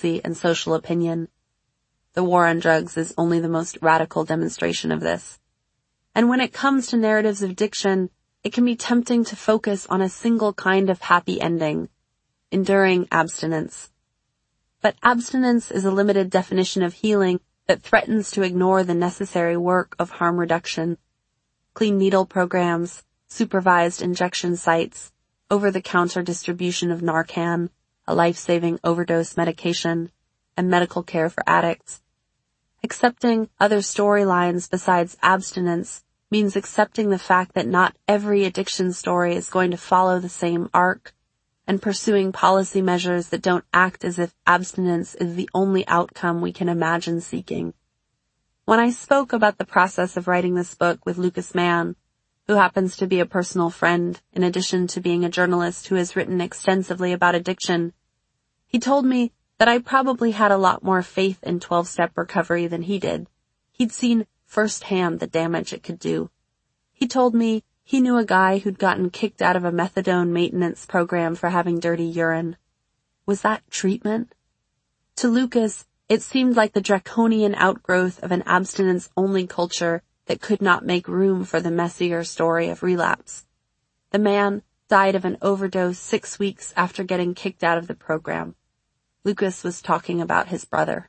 orthodoxy and social opinion. The war on drugs is only the most radical demonstration of this. And when it comes to narratives of addiction, it can be tempting to focus on a single kind of happy ending, enduring abstinence. But abstinence is a limited definition of healing that threatens to ignore the necessary work of harm reduction. Clean needle programs, supervised injection sites, over-the-counter distribution of Narcan, a life-saving overdose medication, and medical care for addicts. Accepting other storylines besides abstinence means accepting the fact that not every addiction story is going to follow the same arc, and pursuing policy measures that don't act as if abstinence is the only outcome we can imagine seeking. When I spoke about the process of writing this book with Lucas Mann, who happens to be a personal friend in addition to being a journalist who has written extensively about addiction, he told me that I probably had a lot more faith in 12-step recovery than he did. He'd seen firsthand the damage it could do. He told me he knew a guy who'd gotten kicked out of a methadone maintenance program for having dirty urine. Was that treatment? To Lucas, it seemed like the draconian outgrowth of an abstinence-only culture that could not make room for the messier story of relapse. The man died of an overdose 6 weeks after getting kicked out of the program. Lucas was talking about his brother.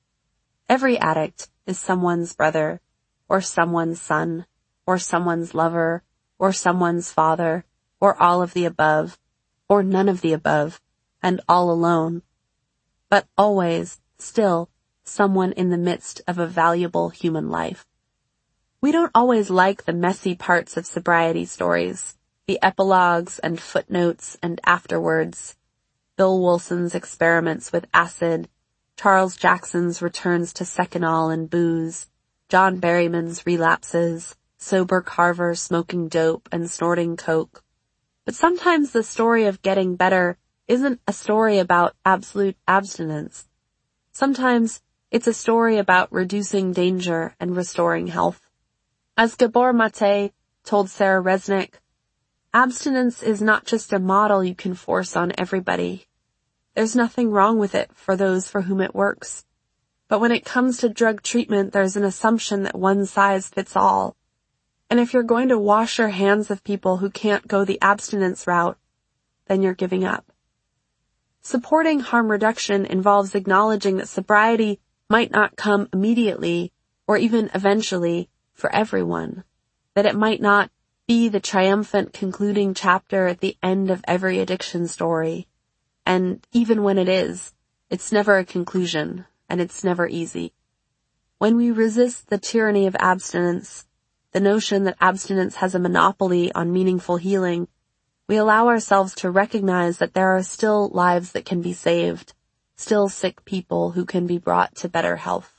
Every addict is someone's brother, or someone's son, or someone's lover, or someone's father, or all of the above, or none of the above, and all alone. But always, still, someone in the midst of a valuable human life. We don't always like the messy parts of sobriety stories, the epilogues and footnotes and afterwards, Bill Wilson's experiments with acid, Charles Jackson's returns to Seconal and booze, John Berryman's relapses, sober Carver smoking dope and snorting coke. But sometimes the story of getting better isn't a story about absolute abstinence. Sometimes it's a story about reducing danger and restoring health. As Gabor Mate told Sarah Resnick, abstinence is not just a model you can force on everybody. There's nothing wrong with it for those for whom it works. But when it comes to drug treatment, there's an assumption that one size fits all. And if you're going to wash your hands of people who can't go the abstinence route, then you're giving up. Supporting harm reduction involves acknowledging that sobriety might not come immediately or even eventually for everyone, that it might not be the triumphant concluding chapter at the end of every addiction story. And even when it is, it's never a conclusion, and it's never easy. When we resist the tyranny of abstinence, the notion that abstinence has a monopoly on meaningful healing, we allow ourselves to recognize that there are still lives that can be saved, still sick people who can be brought to better health.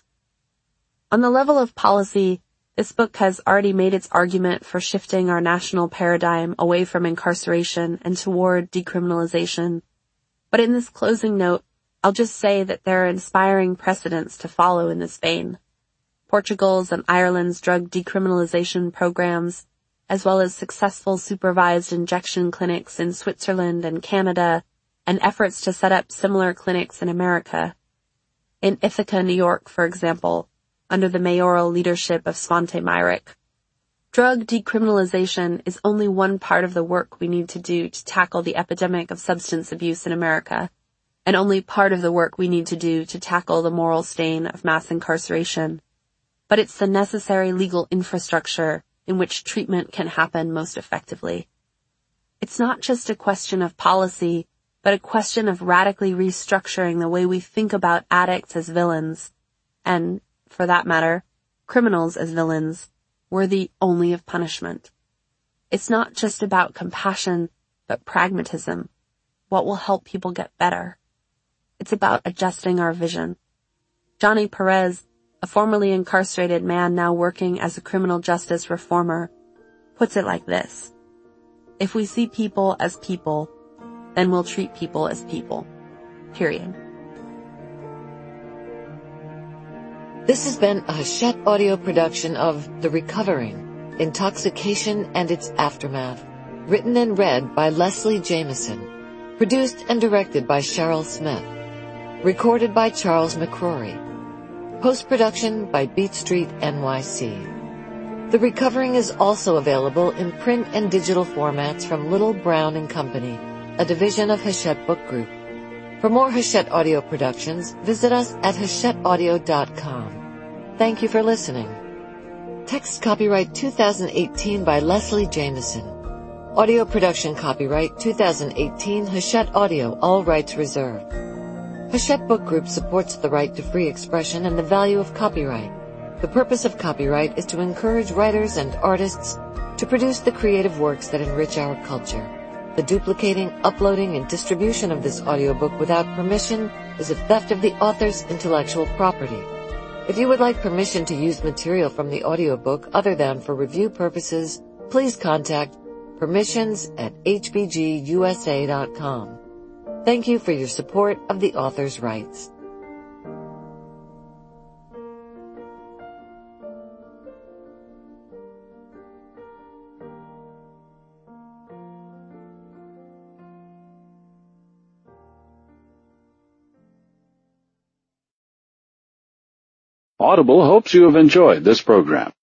On the level of policy, this book has already made its argument for shifting our national paradigm away from incarceration and toward decriminalization. But in this closing note, I'll just say that there are inspiring precedents to follow in this vein. Portugal's and Ireland's drug decriminalization programs, as well as successful supervised injection clinics in Switzerland and Canada, and efforts to set up similar clinics in America. In Ithaca, New York, for example, under the mayoral leadership of Svante Myrick. Drug decriminalization is only one part of the work we need to do to tackle the epidemic of substance abuse in America, and only part of the work we need to do to tackle the moral stain of mass incarceration. But it's the necessary legal infrastructure in which treatment can happen most effectively. It's not just a question of policy, but a question of radically restructuring the way we think about addicts as villains, and, for that matter, criminals as villains, worthy only of punishment. It's not just about compassion, but pragmatism. What will help people get better? It's about adjusting our vision. Johnny Perez, a formerly incarcerated man now working as a criminal justice reformer, puts it like this: if we see people as people, then we'll treat people as people. Period. This has been a Hachette audio production of The Recovering, Intoxication and Its Aftermath, written and read by Leslie Jameson, produced and directed by Cheryl Smith. Recorded by Charles McCrory. Post-production by Beat Street NYC. The Recovering is also available in print and digital formats from Little Brown and Company, a division of Hachette Book Group. For more Hachette audio productions, visit us at hachetteaudio.com. Thank you for listening. Text copyright 2018 by Leslie Jameson. Audio production copyright 2018 Hachette Audio, all rights reserved. Hachette Book Group supports the right to free expression and the value of copyright. The purpose of copyright is to encourage writers and artists to produce the creative works that enrich our culture. The duplicating, uploading, and distribution of this audiobook without permission is a theft of the author's intellectual property. If you would like permission to use material from the audiobook other than for review purposes, please contact permissions@hbgusa.com. Thank you for your support of the author's rights. Audible hopes you have enjoyed this program.